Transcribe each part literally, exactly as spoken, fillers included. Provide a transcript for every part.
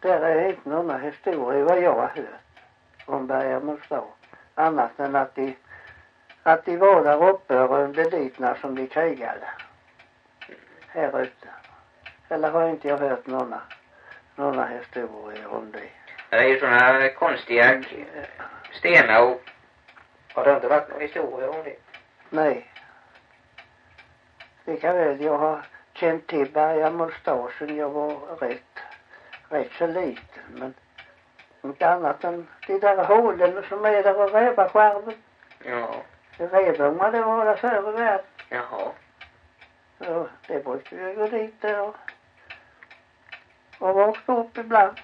där är inte några historier vad jag har hört om Bergamotstad. Annat än att de, att de var där uppe och rymde dit när som de krigade. Här ute. Eller har inte jag hört några, några historier om det? Det är ju sådana konstiga stenar och har det inte varit några historier om det? Nej. Det kan väl jag har känt till Bergamotstad sen jag var rätt, rätt så liten. Men inte annat än de där hålen som är där och rävarskärven. Ja. Rävungar det var där förr i världen. Jaha. Ja, det brukar vi gå dit där och, och vakna upp ibland.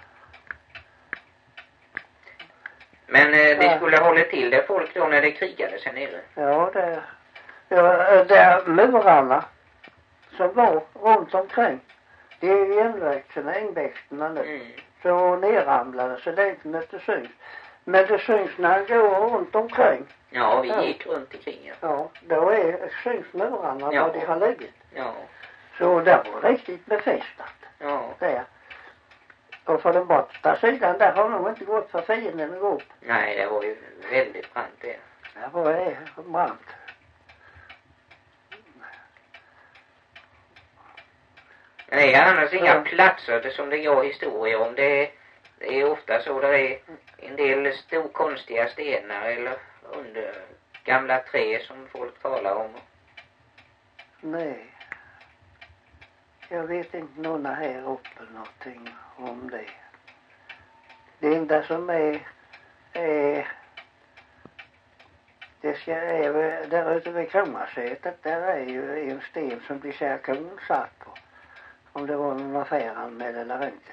Men eh, det Ja. skulle hålla till det folk då när det krigade sen nere? Ja, det ja, där murarna som var runt omkring. Det är ju inväxterna, inväxterna nu. Mm. Så nerramlade så det inte mötte syns. Men det syns när han går runt omkring. Ja, vi Ja. gick runt omkring, ja. Ja, då är syns murarna Ja. var de har legat. Ja. Så det var riktigt befästat. Ja. Där. Och för den borta sidan där har de inte gått för fienden att gå upp. Nej, det var ju väldigt brant det. Det var det brant. Nej, annars inga Ja. platser det som det går historier om. Det, det är ofta så där är en del stor konstiga stenar eller under gamla trä som folk talar om. Nej. Jag vet inte någon här uppe någonting om det. Det enda som är, är det ska är väl- där ute vid Kromasätet, där är ju en sten som blir särkon satt på. Om det var någon affär med eller inte.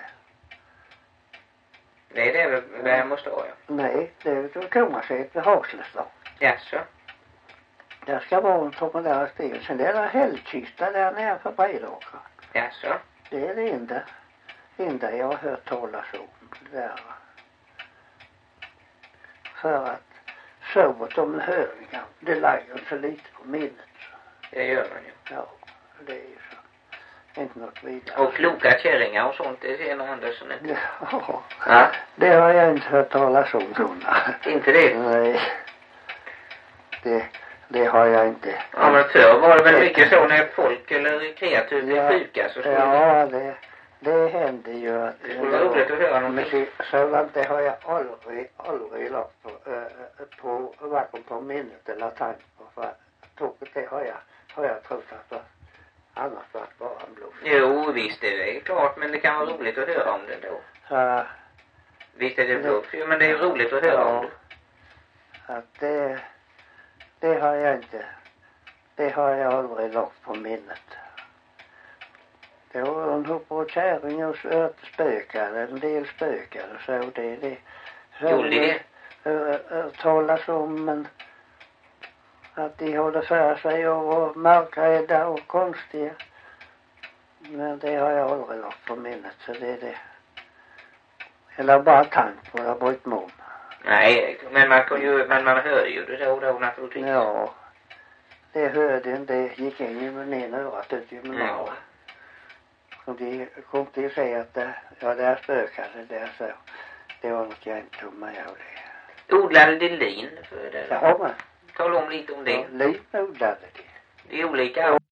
Nej, det är väl vad jag måste ha, ja. Nej, det är ute vid Kromasätet vid Haslestad. Jaså? Där ska vara en sån där sten. Sen är det hällkista där nere för Bredåkra. Jaså? Det är det enda, enda jag har hört talas om där. För att sovet om höringar, det lägger så lite på minnet. Det gör man ju. Ja, det är ju så. Inte något vidare. Och kloka kärringar och sånt, det ser nog Andersson inte. Ja, Ja. det har jag inte hört talas om sådana. Inte det? Nej, det, det har jag inte. Ja, men förr var det väl mycket så när folk eller kreatur blev Ja, sjuka så skulle ja, det, det händer ju att... det skulle vara roligt att höra Men någonting. det, sådant det har jag aldrig, aldrig lagt på, äh, på, varken på minnet eller tanke på. För tåget det har jag, har jag trott att det annars var bara en bluff. Jo, visst det är klart, men det kan vara roligt att höra om det då. Så, Visst är det bluff, jo, men det är roligt att höra om det. att det, det har jag inte, det har jag aldrig lagt på minnet. Det var en hopp och kärring och spökade, en del spökade så det det. Så Gjorde det? Uh, talas om men att de håller för sig och var mörkrädda och konstiga. Men det har jag aldrig lagt på minnet så det är det. Eller bara tank på det har brytt mig om. Nej, men man kan ju, men man hör ju det då, då naturligtvis. Ja, det hörde en, det gick in i min ena örat ut i min Ja. andra. Och de kom till att säga att det, ja, det är spökade där så. Det var något jag inte tog mig av det. Odlade det lin för det? Ja, men. Tala om lite om det. Ja, liv odlade de. Det är olika.